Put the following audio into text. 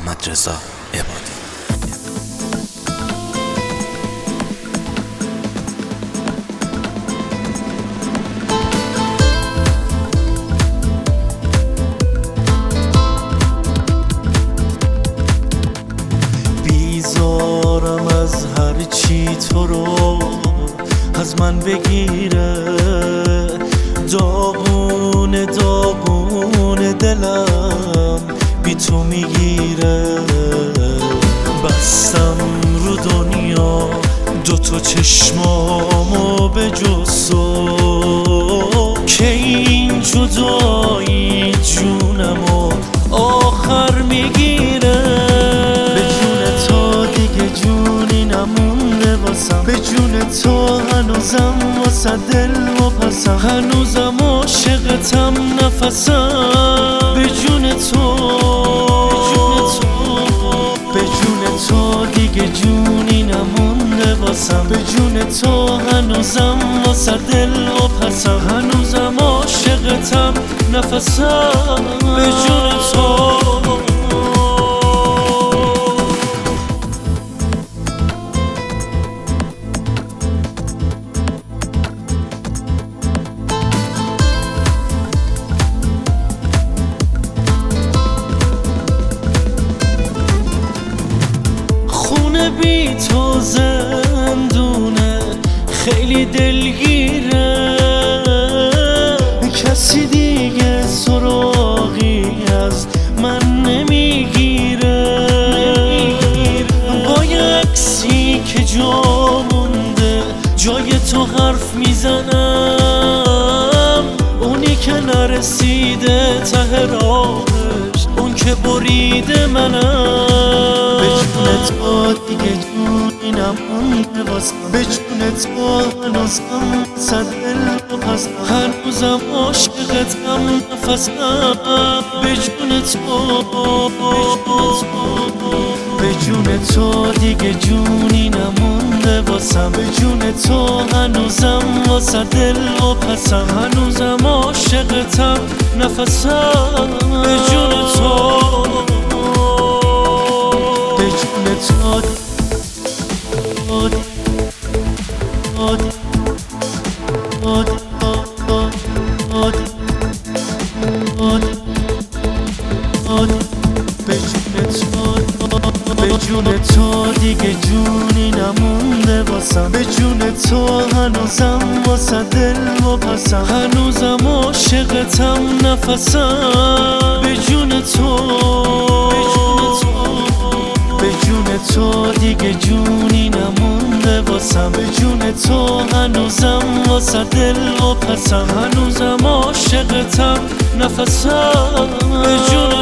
محمدرضا عبادی. بیزارم از هر چی تو رو از من بگیره، داغون داغون دلم بی تو میگیره. بستم رو دنیا دوتا چشمامو به جز تو، که این جدایی جونمو آخر میگیره. به جون تو دیگه جونی نمونده واسم، به جون تو هنوزم واسه دل مپسم، هنوزم عاشقتم نفسم. به جون تو به جون تو دیگه جونی نمونده واسم، به جون تو هنوزم واسه دل مپسم، هنوزم عاشقتم نفسم. به جون تو بی تو زندونه خیلی دلگیره، کسی دیگه سراغی از من نمیگیره. با یه عکسی که جا مونده جای تو حرف میزنم، اونی که نرسیده ته راهش، اون که بریده منم. به جون تو دیگه جونی نمونده واسم، به جون تو هنوزم واسه دل مپسم، هنوزم عاشقتم نفسم. به جون تو به جون تو دیگه جونی نمونده واسم، به جون تو هنوزم واسه دل مپسم، هنوزم عاشقتم نفسم. به جون تو به جون تو به جون تو دیگه جونی نمونده واسم، به جون تو هنوزم واسه دل مپسم، هنوزم عاشقتم نفسم. به جون تو به جون تو دیگه جونی نمونده واسم، به جون تو هنوزم واسه دل مپسم، هنوزم عاشقتم نفسم. به جون